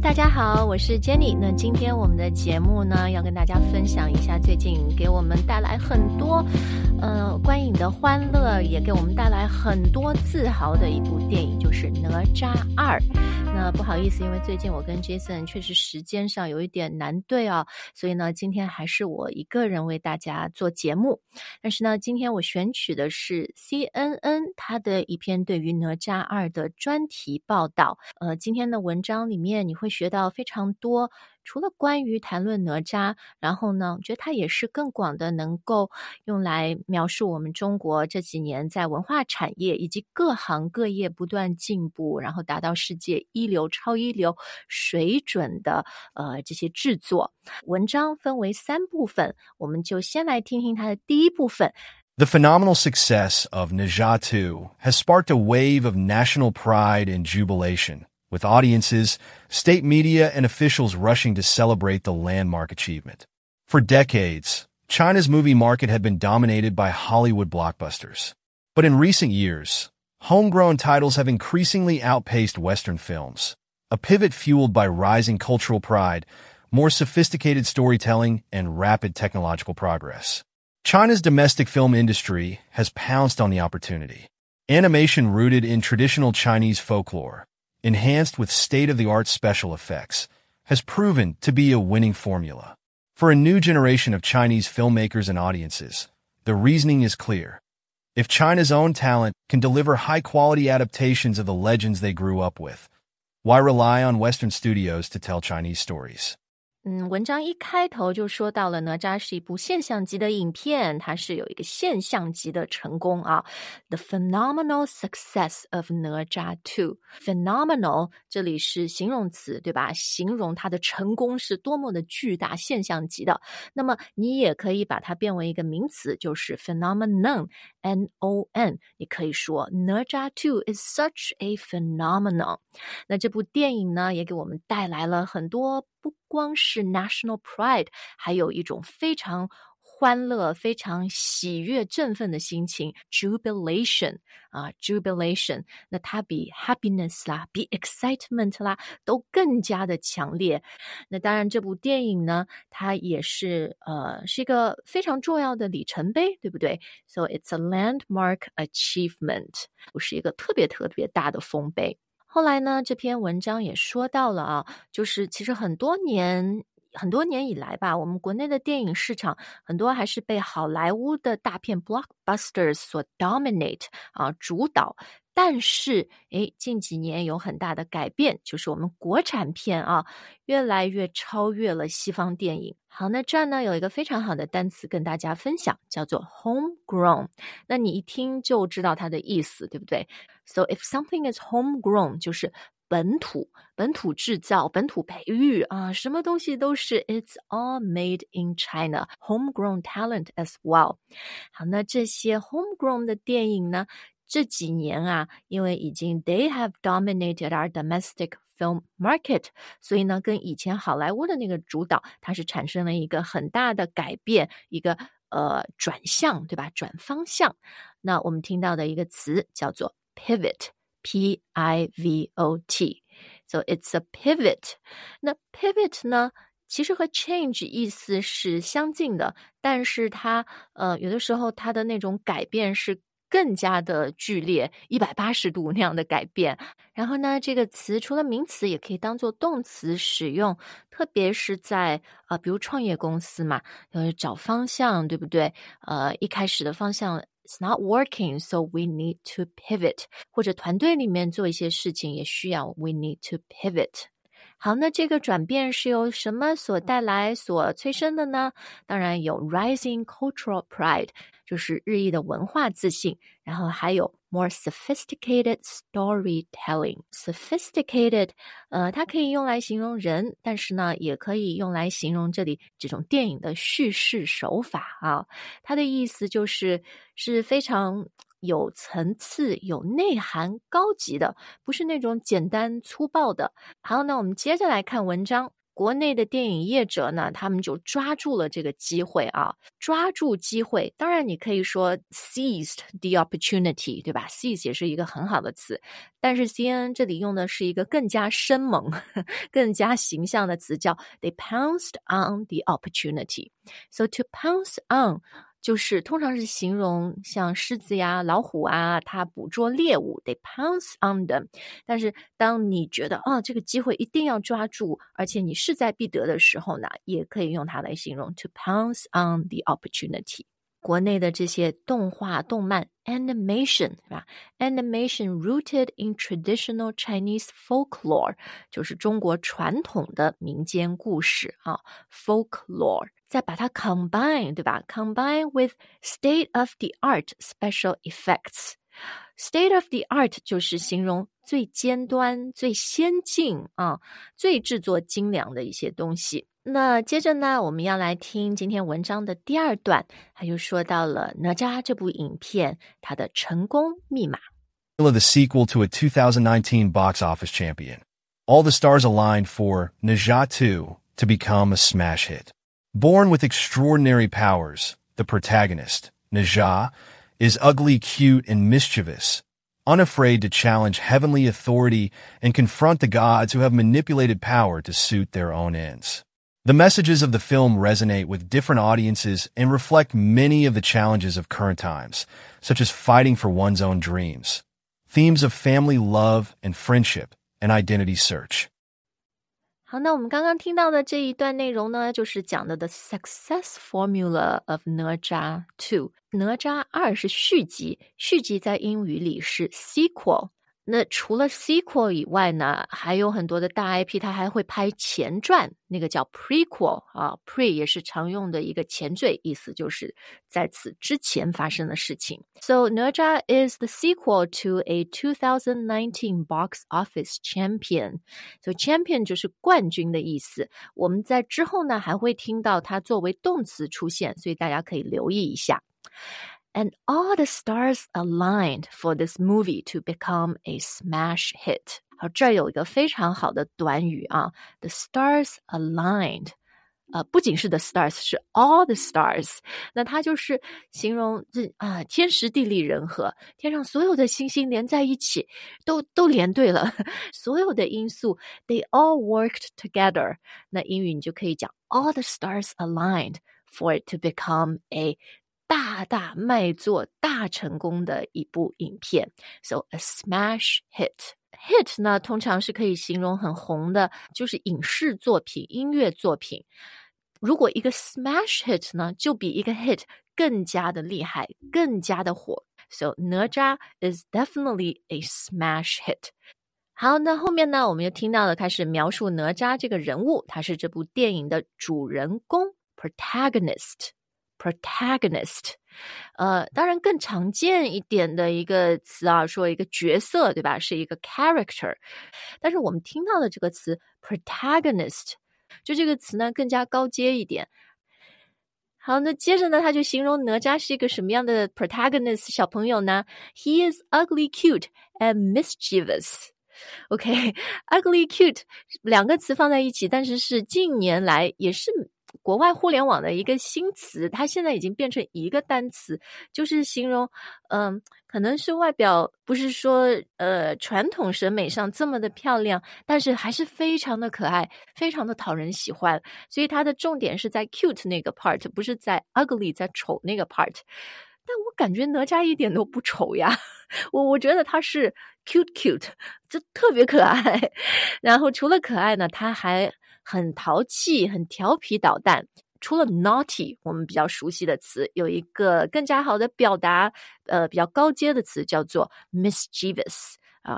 大家好，我是 Jenny。那今天我们的节目呢，要跟大家分享一下最近给我们带来很多观影的欢乐，也给我们带来很多自豪的一部电影，就是《哪吒2》。那不好意思，因为最近我跟 Jason 确实时间上有一点难对啊，所以呢，今天还是我一个人为大家做节目。但是呢，今天我选取的是 CNN 它的一篇对于《哪吒2》的专题报道。今天的文章里面你会学到非常多，除了关于谈论哪吒，然后呢，我觉得它也是更广的能够用来描述我们中国这几年在文化产业以及各行各业不断进步，然后达到世界一流、超一流水准的这些制作。文章分为3部分，我们就先来听听它的第一部分。 The phenomenal success of Ne Zha 2 has sparked a wave of national pride and jubilation, with audiences, state media, and officials rushing to celebrate the landmark achievement. For decades, China's movie market had been dominated by Hollywood blockbusters. But in recent years, homegrown titles have increasingly outpaced Western films, a pivot fueled by rising cultural pride, more sophisticated storytelling, and rapid technological progress. China's domestic film industry has pounced on the opportunity. Animation rooted in traditional Chinese folklore, enhanced with state-of-the-art special effects, has proven to be a winning formula. For a new generation of Chinese filmmakers and audiences, the reasoning is clear. If China's own talent can deliver high-quality adaptations of the legends they grew up with, why rely on Western studios to tell Chinese stories? 文章一开头就说到了哪吒是一部现象级的影片，它是有一个现象级的成功啊。The phenomenal success of 哪吒2。 Phenomenal 这里是形容词，对吧？形容它的成功是多么的巨大，现象级的。那么你也可以把它变为一个名词，就是 phenomenon N-O-N。 你可以说哪吒2 is such a phenomenon。 那这部电影呢，也给我们带来了很多不光是 national pride， 还有一种非常欢乐、非常喜悦、振奋的心情 jubilation 啊 jubilation。 那它比 happiness 啦，比 excitement 啦都更加的强烈。那当然这部电影呢，它也是是一个非常重要的里程碑，对不对？ So it's a landmark achievement， 不是一个特别特别大的丰碑。后来呢，这篇文章也说到了啊，就是其实很多年以来吧，我们国内的电影市场很多还是被好莱坞的大片 blockbusters 所 dominate 啊，主导。但是近几年有很大的改变，就是我们国产片啊越来越超越了西方电影。好，那这儿呢有一个非常好的单词跟大家分享，叫做 homegrown。 那你一听就知道它的意思，对不对？ So if something is homegrown 就是本土制造、本土培育啊，什么东西都是 It's all made in China. Homegrown talent as well. 好，那这些 homegrown 的电影呢，这几年啊，因为已经 they have dominated our domestic film market， 所以呢，跟以前好莱坞的那个主导，它是产生了一个很大的改变，一个转向，对吧？转方向。那我们听到的一个词叫做 pivot。P-I-V-O-T. So it's a pivot. 那 pivot 呢，其实和 change 意思是相近的，但是它有的时候它的那种改变是更加的剧烈，180度那样的改变。然后呢，这个词除了名词也可以当做动词使用，特别是在比如创业公司嘛，找方向，对不对？一开始的方向It's not working, so we need to pivot. 或者团队里面做一些事情也需要 we need to pivot. 好，那这个转变是由什么所带来、所催生的呢？当然有 rising cultural pride， 就是日益的文化自信，然后还有 more sophisticated storytelling. Sophisticated， 它可以用来形容人，但是呢，也可以用来形容这里这种电影的叙事手法啊。它的意思是非常有层次、有内涵、高级的，不是那种简单粗暴的。好，那我们接着来看文章。 国内的电影业者呢，他们就抓住了这个机会啊，抓住机会。当然你可以说 seized the opportunity， 对吧？ seize 也是一个很好的词，但是 CNN 这里用的是一个更加生猛更加形象的词，叫 they pounced on the opportunity. So to pounce on就是通常是形容像狮子呀、老虎啊，它捕捉猎物 they pounce on them. 但是当你觉得这个机会一定要抓住，而且你势在必得的时候呢，也可以用它来形容 to pounce on the opportunity. 国内的这些动画、动漫 animation 是吧？ Animation rooted in traditional Chinese folklore 就是中国传统的民间故事啊 folklore， 再把它 combine 对吧？ combine with state-of-the-art special effects。 State-of-the-art 就是形容最尖端、最先进啊、最制作精良的一些东西。那接着呢，我们要来听今天文章的第二段，他就说到了哪吒这部影片它的成功密码。 The sequel to a 2019 box office champion. All the stars aligned for Ne Zha 2 to become a smash hit. Born with extraordinary powers, the protagonist, Ne Zha, is ugly, cute, and mischievous, unafraid to challenge heavenly authority and confront the gods who have manipulated power to suit their own ends. The messages of the film resonate with different audiences and reflect many of the challenges of current times, such as fighting for one's own dreams, themes of family love and friendship, and identity search. 好，那我们刚刚听到的这一段内容呢，就是讲的 The Success Formula of 哪吒2。哪吒2是续集，续集在英语里是 sequel。那除了 sequel 以外呢，还有很多的大 IP 它还会拍前传，那个叫 prequel 啊 pre 也是常用的一个前缀，意思就是在此之前发生的事情。So 哪吒 is the sequel to a 2019 box office champion. So champion 就是冠军的意思，我们在之后呢还会听到它作为动词出现，所以大家可以留意一下。And all the stars aligned for this movie to become a smash hit. 好，这儿有一个非常好的短语啊 ，the stars aligned。不仅是 the stars， 是 all the stars。那它就是形容天时地利人和，天上所有的星星连在一起，都连对了，所有的因素 they all worked together。那英语你就可以讲 all the stars aligned for it to become a大卖座、大成功的一部影片 ，so a smash hit。hit 呢，通常是可以形容很红的，就是影视作品、音乐作品。如果一个 smash hit 呢，就比一个 hit 更加的厉害，更加的火。So 哪吒 is definitely a smash hit。好，那后面呢，我们又听到了开始描述哪吒这个人物，他是这部电影的主人公 protagonist。当然更常见一点的一个词啊，说一个角色，对吧？是一个 character。但是我们听到的这个词 protagonist， 就这个词呢更加高阶一点。好，那接着呢，他就形容哪吒是一个什么样的 protagonist 小朋友呢？ He is ugly, cute, and mischievous。OK，ugly, cute 两个词放在一起，但是是近年来也是国外互联网的一个新词，它现在已经变成一个单词，就是形容可能是外表不是说传统审美上这么的漂亮，但是还是非常的可爱，非常的讨人喜欢，所以它的重点是在 cute 那个 part， 不是在 ugly 在丑那个 part。但我感觉哪吒一点都不丑呀，我觉得他是 cute， 就特别可爱。然后除了可爱呢，他还很淘气，很调皮捣蛋。除了 naughty 我们比较熟悉的词，有一个更加好的表达比较高阶的词叫做 mischievous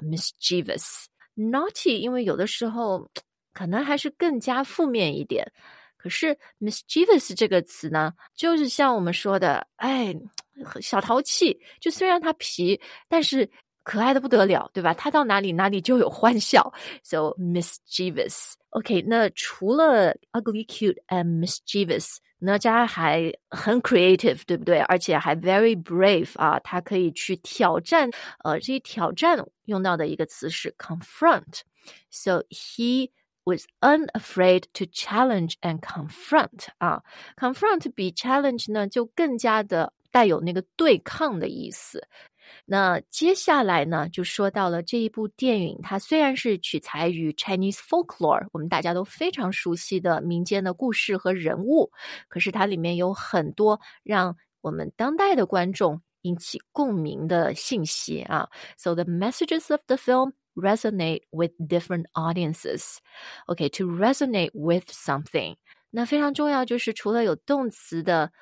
naughty 因为有的时候可能还是更加负面一点，可是 mischievous 这个词呢，就是像我们说的小淘气，就虽然他皮，但是可爱的不得了，对吧？他到哪里哪里就有欢笑 So mischievous。 OK， 那除了 ugly, cute and mischievous， 哪吒还很 creative， 对不对？而且还 very brave 啊，他可以去挑战这些挑战用到的一个词是 confront。 So he was unafraid to challenge and confront 啊 confront 比 challenge 呢就更加的带有那个对抗的意思。那接下来呢，就说到了这一部电影，它虽然是取材于 Chinese folklore， 我们大家都非常熟悉的民间的故事和人物，可是它里面有很多让我们当代的观众引起共鸣的信息啊。So the messages of the film resonate with different audiences. Okay, to resonate with something. 那非常重要就是除了有动词的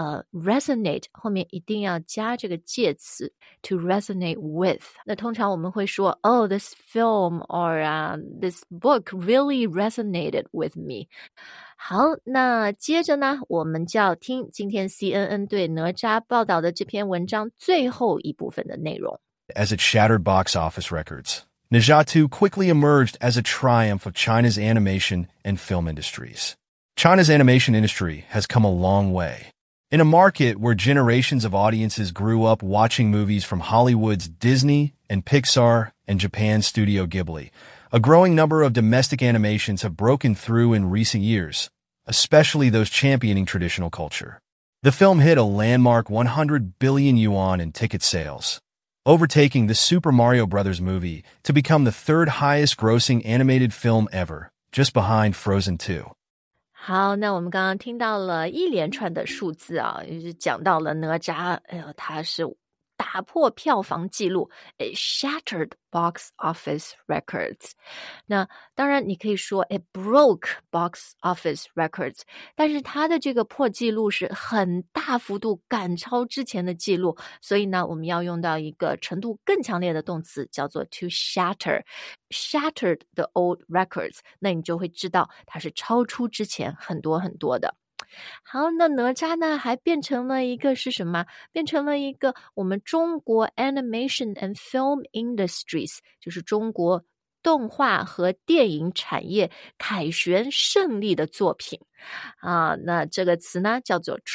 resonate 后面一定要加这个介词 to resonate with。 那通常我们会说 Oh, this film or、this book really resonated with me。 好，那接着呢，我们就要听今天 CNN 对哪吒报道的这篇文章最后一部分的内容。 As it shattered box office records, Ne Zha 2 quickly emerged as a triumph of China's animation and film industries. China's animation industry has come a long way. In a market where generations of audiences grew up watching movies from Hollywood's Disney and Pixar and Japan's Studio Ghibli, a growing number of domestic animations have broken through in recent years, especially those championing traditional culture. The film hit a landmark 100 billion yuan in ticket sales, overtaking the Super Mario Bros. Movie to become the third highest grossing animated film ever, just behind Frozen 2. 好，那我们刚刚听到了一连串的数字啊，就是讲到了哪吒，它是打破票房纪录 ，it shattered box office records。那当然，你可以说 it broke box office records， 但是它的这个破纪录是很大幅度赶超之前的纪录，所以呢，我们要用到一个程度更强烈的动词，叫做 to shatter。Shattered the old records， 那你就会知道它是超出之前很多很多的。好，那哪吒呢还变成了一个是什么？变成了一个我们中国 animation and film industries， 就是中国动画和电影产业凯旋胜利的作品啊。那这个词呢叫做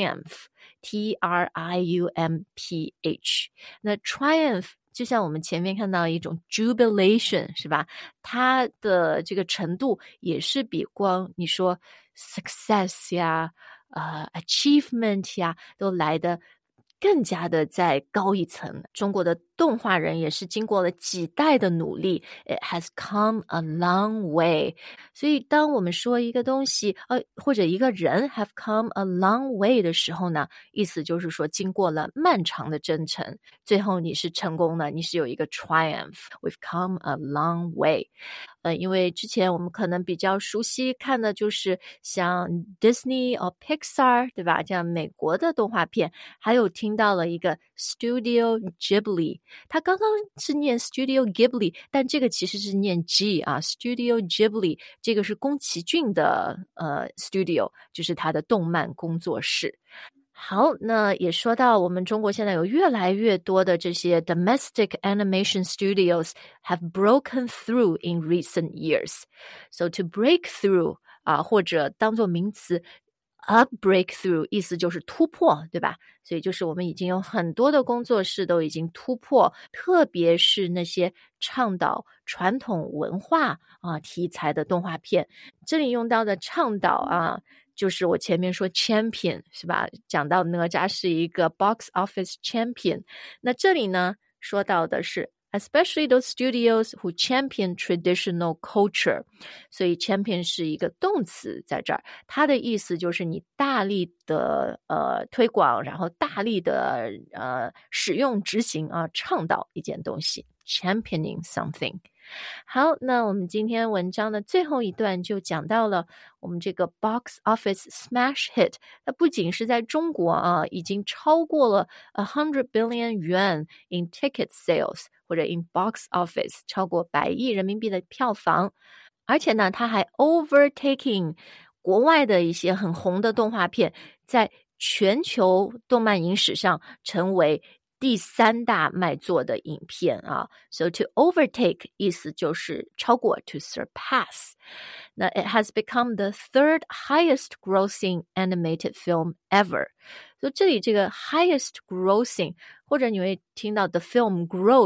triumph，T-R-I-U-M-P-H。那 triumph就像我们前面看到一种 jubilation 是吧？它的这个程度也是比光你说 success 呀、achievement 呀都来的更加的再高一层。中国的动画人也是经过了几代的努力 ，it has come a long way。所以当我们说一个东西，或者一个人 have come a long way 的时候呢，意思就是说经过了漫长的征程，最后你是成功的，你是有一个 triumph。We've come a long way。因为之前我们可能比较熟悉看的就是像 Disney or Pixar， 对吧？这样美国的动画片，还有听到了一个 Studio Ghibli， 它刚刚是念 Studio Ghibli， 但这个其实是念 G 啊 ，Studio Ghibli 这个是宫崎骏的Studio， 就是他的动漫工作室。好，那也说到我们中国现在有越来越多的这些 domestic animation studios have broken through in recent years. So to break through 或者当作名词 a breakthrough 意思就是突破，对吧？所以就是我们已经有很多的工作室都已经突破，特别是那些倡导传统文化题材的动画片。这里用到的倡导就是我前面说 champion 是吧？讲到哪吒是一个 box office champion， 那这里呢说到的是 especially those studios who champion traditional culture， 所以 champion 是一个动词在这儿，它的意思就是你大力的推广，然后大力的使用执行倡导一件东西 championing something。好，那我们今天文章的最后一段就讲到了我们这个 box office smash hit， 它不仅是在中国已经超过了100 billion yuan in ticket sales， 或者 in box office 超过100亿人民币的票房，而且呢它还 overtaking 国外的一些很红的动画片，在全球动漫影史上成为第3大卖座的影片So to overtake 意思就是超过 to surpass。 那 it has become the third highest grossing animated film ever。 所以这里这个 highest grossing 或者你会听到 the film grossed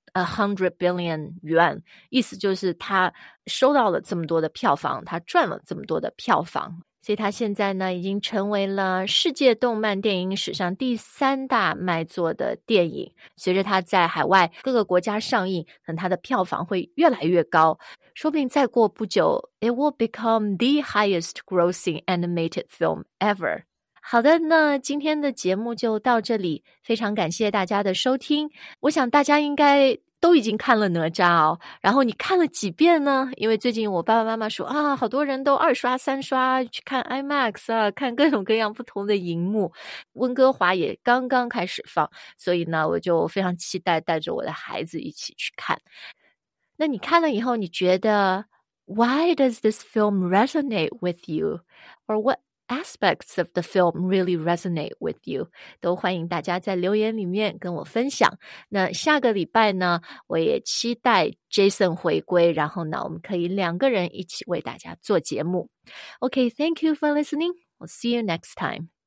100 billion yuan， 意思就是他收到了这么多的票房，他赚了这么多的票房。所以他现在呢，已经成为了世界动漫电影史上第3大卖座的电影。随着他在海外各个国家上映，可能他的票房会越来越高，说不定再过不久 ，it will become the highest grossing animated film ever。好的，那今天的节目就到这里，非常感谢大家的收听。我想大家应该都已经看了哪吒哦，然后你看了几遍呢？因为最近我爸爸妈妈说啊，好多人都2刷3刷去看 IMAX 啊，看各种各样不同的荧幕。温哥华也刚刚开始放，所以呢，我就非常期待带着我的孩子一起去看。那你看了以后，你觉得 Why does this film resonate with you? Or what aspects of the film really resonate with you? 都欢迎大家在留言里面跟我分享。那下个礼拜呢，我也期待 Jason 回归，然后呢，我们可以2个人一起为大家做节目。Okay, thank you for listening. We'll see you next time.